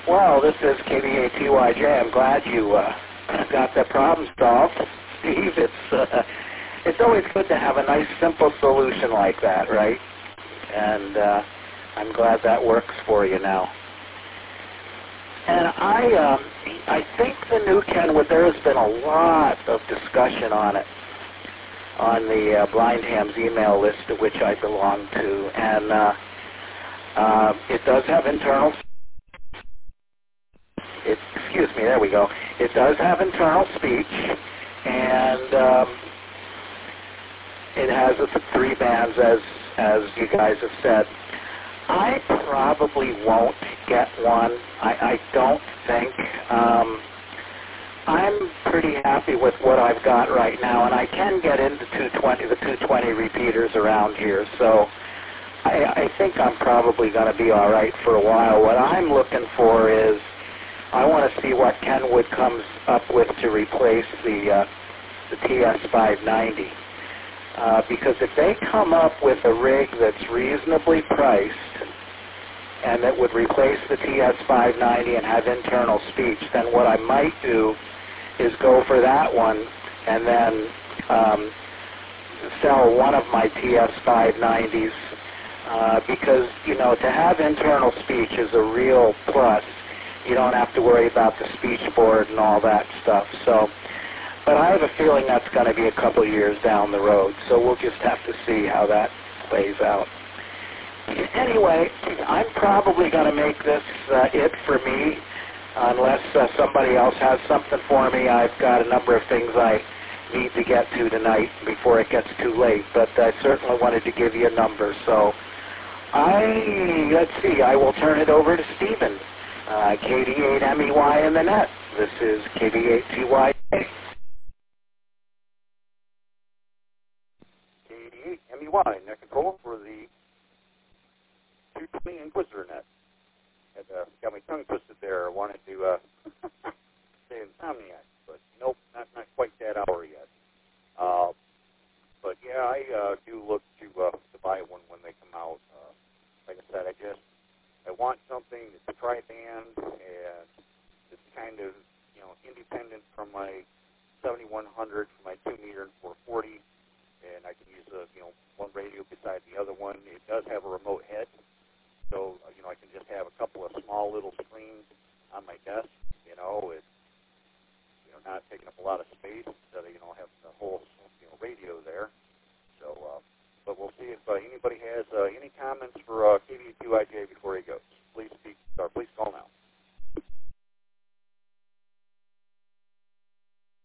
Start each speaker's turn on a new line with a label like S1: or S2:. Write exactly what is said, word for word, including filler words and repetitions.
S1: Well, this is K B A T Y J. I'm glad you uh, got that problem solved, Steve. It's uh, it's always good to have a nice, simple solution like that, right? And uh, I'm glad that works for you now. And I, um, I think the new Kenwood, there has been a lot of discussion on it on the uh, Blind Hams email list to which I belong to, and uh, uh, it does have internal. It, excuse me, there we go. It does have internal speech, and um, it has the three bands, as as you guys have said. I probably won't get one. I, I don't think. Um, I'm pretty happy with what I've got right now, and I can get into two twenty, the two twenty repeaters around here, so I, I think I'm probably going to be all right for a while. What I'm looking for is I want to see what Kenwood comes up with to replace the uh, the T S five ninety. Uh, because if they come up with a rig that's reasonably priced and that would replace the T S five ninety and have internal speech, then what I might do is go for that one and then um, sell one of my T S five nineties uh, because, you know, to have internal speech is a real plus. You don't have to worry about the speech board and all that stuff. So, but I have a feeling that's going to be a couple years down the road, so we'll just have to see how that plays out. Anyway, I'm probably going to make this uh, it for me, unless uh, somebody else has something for me. I've got a number of things I need to get to tonight before it gets too late, but I certainly wanted to give you a number. So I, let's see, I will turn it over to Stephen, uh, K D eight M E Y in the net. This is K D eight T Y A.
S2: K D eight M E Y, net control for the two twenty Inquisitor net. Had, uh, got my tongue twisted there. I wanted to uh, say Insomniac, but nope, not, not quite that hour yet. Uh, but yeah, I uh, do look to uh, to buy one when they come out. Uh, like I said, I just I want something that's a tri-band and it's kind of, you know, independent from my seventy-one hundred, from my two meter and four forty, and I can use a, you know, one radio beside the other one. It does have a remote head, so you know I can just have a couple of small little screens on my desk. You know, it's, you know, not taking up a lot of space instead of, you know, having the whole, you know, radio there. So, uh, but we'll see if uh, anybody has uh, any comments for uh, K D two I J before he goes. Please speak, or please